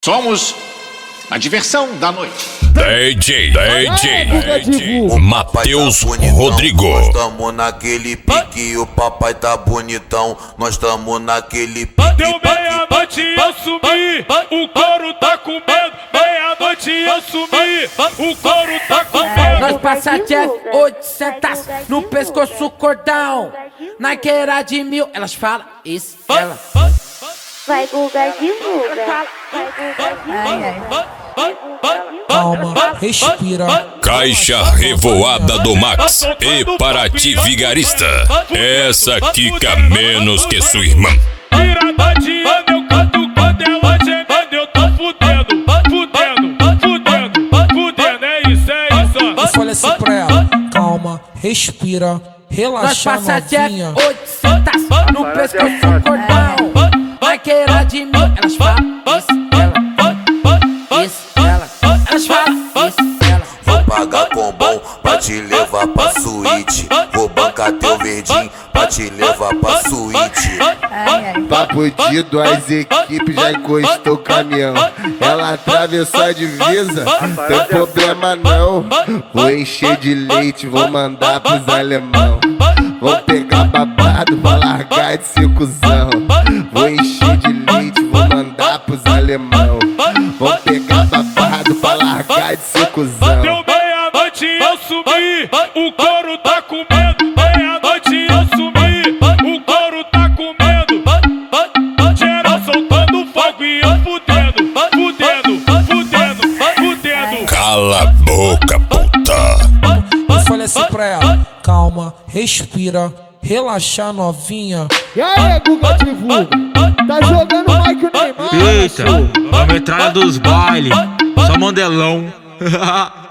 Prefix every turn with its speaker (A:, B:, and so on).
A: Somos a diversão da noite.
B: DJ Matheus Rodrigo.
C: Nós tamo naquele pique, o papai tá bonitão. Nós tamo naquele pique.
D: Deu meia-noite e eu sumi, o couro tá com medo. Meia-noite e eu sumi, o couro tá com medo.
E: Nós passa Jeff 800 no pescoço cordão. Na queira de 1000, elas falam isso, ela.
F: Vai Guga, divulga.
G: Calma, respira.
B: Caixa revoada do Max e Paraty Vigarista. Essa quica menos que sua irmã.
D: Tirada de ano eu canto quando ela gemendo. Eu tô fudendo, é isso.
G: Eu falei assim pra ela, calma, respira,
E: Nós
G: relaxa
E: passa Jeff
G: novinha.
E: 800 no pescoço cordão. Na queira de 1000, elas falam isso, ela. Isso, ela. Elas falam isso, ela.
C: Vou pagar com bom pra te levar pra suíte. Vou bancar teu verdinho pra te levar pra suíte.
H: Papo de duas equipes, já encostou o caminhão. Ela atravessou a divisa, tem problema não. Vou encher de leite, vou mandar pros alemão. Vou pegar babado, vou largar de ser cuzão. Vou encher de leite, vou mandar pros alemão. Vou pegar babado, pra largar de ser cuzão.
D: Deu meia-noite e eu sumi, o couro tá com medo. Meia-noite e eu sumi, o couro tá com medo. Geral soltando fogo e eu fudendo.
B: Cala a boca, puta.
G: Eu falei assim pra ela, calma, respira, relaxa novinha.
I: E aí, Guga divulga? Tá jogando mais que o Neymar?
J: Eita, a metralha dos baile, só mandelão.